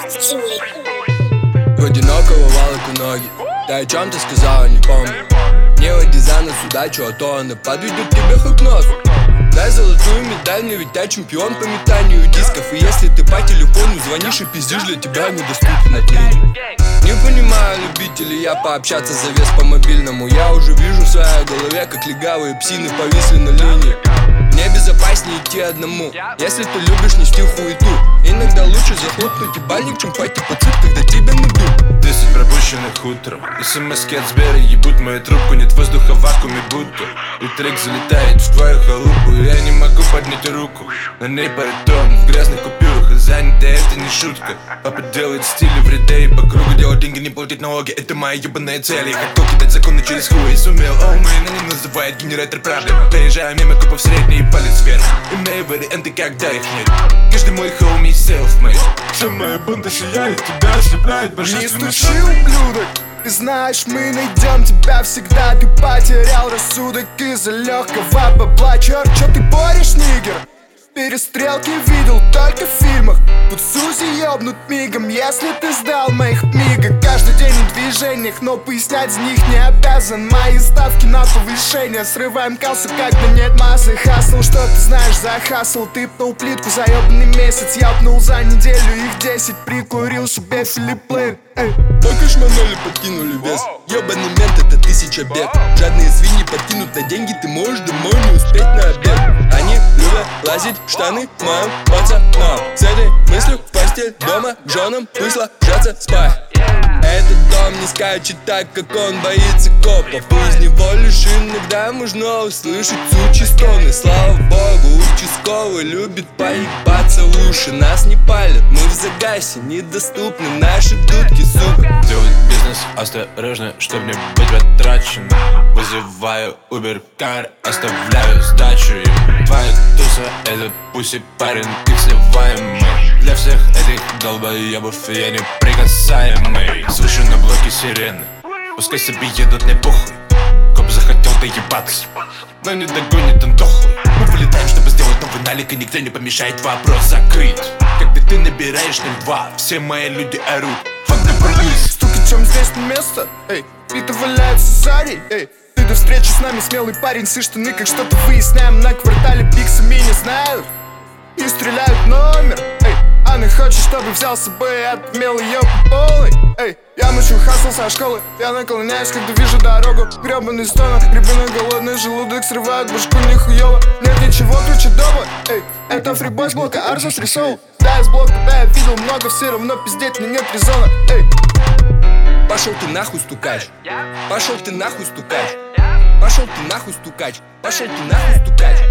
В одинокого валок у ноги. Ты о чем-то сказала, не помню. Не води за нос удачу, а то она подведет тебя хоть к носу. Дай золотую медаль, мне ведь я чемпион по метанию дисков. И если ты по телефону звонишь и пиздишь, для тебя недоступен отныне. Не понимаю, любители я пообщаться завес по мобильному. Я уже вижу в своей голове, как легавые псины повисли на линии. Мне безопаснее идти одному, если ты любишь нести хуету. Иногда лучше захлопнуть ебальник, чем пойти по цирк, когда тебя найдут. 10 пропущенных утром, смс-ки от Сбера ебут мою трубку. Нет воздуха в вакууме будто. И трек залетает в твою халупу. Я не могу поднять руку, на ней паритон в грязных купюрах. И занято это не шутка. Папа делает стиль everyday, по кругу делать деньги, не платить налоги. Это моя ебаная цель. Я хотел кидать законы через хуй и сумел. О, мэн, они называют генератор проблем. Проезжаю мимо купов средний палец вверх. Имею варианты, когда их нет. Каждый мой хоуми self-made. Вся моя банда сияет, тебя ослепляет божественный свет. Не стучи, ублюдок, ты знаешь, мы найдем тебя всегда. Ты потерял рассудок из-за легкого бабла. Черт, чё ты борешь, нигер? Перестрелки видел только в фильмах. Тут Сузи ёбнут мигом, если ты сдал моих мига. Каждый день в движениях, но пояснять за них не обязан. Мои ставки на повышение, срываем кассу, когда нет массы. Хасл, что ты знаешь за хасл? Ты пнул плитку за ёбаный месяц, я пнул за неделю их 10. Прикурил себе Филипп Лейн. Только шманули, подкинули вес. Ёбаный мент, это 1000 бед. Жадные свиньи подкинут на деньги, ты можешь домой не успеть на обед. Они любят лазить в штаны моим пацанам. С этой мыслью в постель дома к женам выслажаться спать. Этот дом не скачет так, как он боится копов. Из него лишь иногда можно услышать сучьи стоны. Слава богу, участковый любит поебаться в уши. Нас не палят, мы в загасе, недоступны наши дудки, сука. Делать бизнес осторожно, чтоб не быть потрачен. Вызываю Uber-кар, оставляю сдачу им. Твоя туса — это пусть парень, их сливаем мы. Для всех этих долбоебов я неприкасаемый. Слышу на блоке сирены, пускай себе едут, не похуй. Коп захотел доебаться, но не догонит он дохлый. Мы вылетаем, чтобы сделать новый налик, и никто не помешает, вопрос закрыт. Когда ты набираешь 02, все мои люди орут. Fuck the police. Стукачом здесь не место, эй, биты валяются сзади, эй. Ты до встречи с нами смелый парень, сы штаны, как что-то выясняем. На квартале пиксами не знают и стреляют номер, эй. Она хочет, чтобы взял с собой, я отмел ее по полной, эй. Я мучу хасл со школы, я наклоняюсь, когда вижу дорогу. Гребаный стонок, ребенок голодный, желудок срывает башку нихуёво. Нет ничего круче дома, эй. Это фрибой с блока, Арзас рисовал. Да, из блока, да, я видел много, все равно пиздеть мне нет резона, эй. Пошел ты нахуй, стукач. Пошел ты нахуй, стукач. Пошел ты нахуй, стукач. Пошел ты нахуй, стукач.